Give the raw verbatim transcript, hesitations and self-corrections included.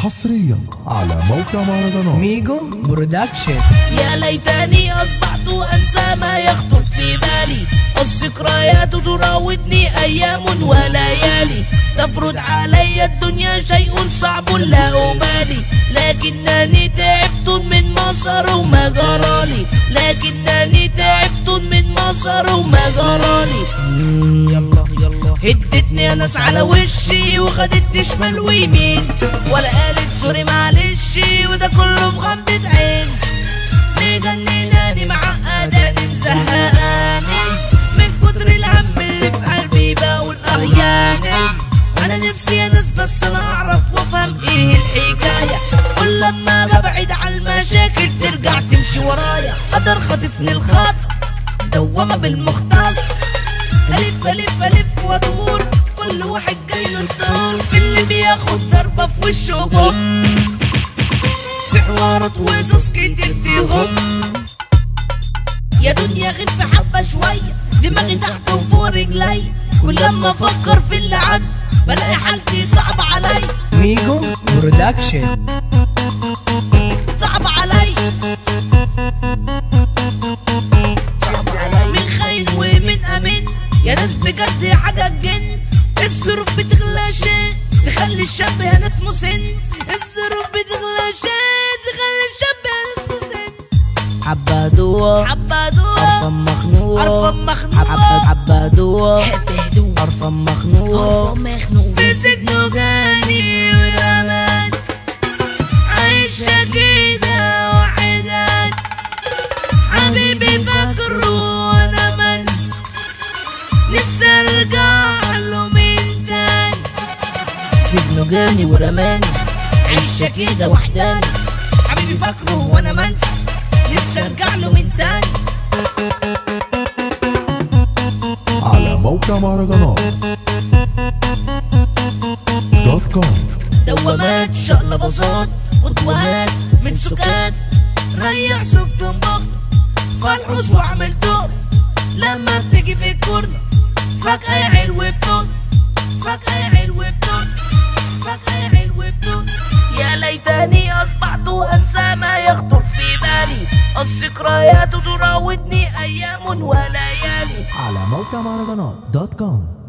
حصريا على موقع مهرجانات ميجو برودكشن. يا ليتني أصبحت أنسى ما يخطر في بالي، الذكريات تراودني أيام وليالي، تفرض علي الدنيا شيء صعب لا أبالي، لكنني تعبت من ما صار وما جرالي، لكنني تعبت من ما صار وما جرالي. يلا يلا هدتني ناس على وشي وخدتني شمال ويمين، ولا قالت سوري معلش، وده كله بغمضة عين، مجنناني معقداني مزهقاني، من كتر الهم اللي في قلبي بقول احياني، انا نفسي يا ناس بس انا اعرف وافهم ايه الحكايه، كل لما ببعد عن المشاكل ترجع تمشي ورايا، قدر خاطفني الخط دوامه بالمختص، الف الف الف وادور، كل واحد جاي له الدور، اللي بياخد ضربه في وشه بوم، في حوارات وقصص كتير فيهم، يا دنيا خف حبه شويه، دماغي تحت وفوق رجلي، كل لما افكر في اللي عدى بلاقي حالتي صعب علي. ميجو برودكشن. صعب علي صعب علي من خاين ومن امين، يا ناس بجد حاجه تجن، الظروف بتغلى شيء تخلي الشاب يا ناس مسن، الظروف بتغلى شيء تخلي الشاب يا ناس مسن، عبادوه عبادوه قرفان مخنوق قرفان مخنوق عبادوه حب هدوء قرفان مخنوق قرفان مخنوق، في سجنه جاني ورمان، عايشة كده وحدان، حبيبي فاكره وانا منس، نفسي ارجع له من تاني، سجنه جاني ورماني، عايشة كده وحداني، حبيبي فاكره وانا منس، نفسي ارجع له من تاني. على موقع مهرجانات دوت كوم. دوامات شقلباظات وتوهات من سكات، ريح سكت بق فالحوس واعمل دور، لما بتيجي في الكورنر فجأة يا حلو بتون، فجأة يا حلو بتون، فجأة يا حلو بتون، يا ليتني أصبحت أنسى ما يخطر في بالي، الذكريات تراودني أيام وليالي. على موقع مهرجانات دوت كوم.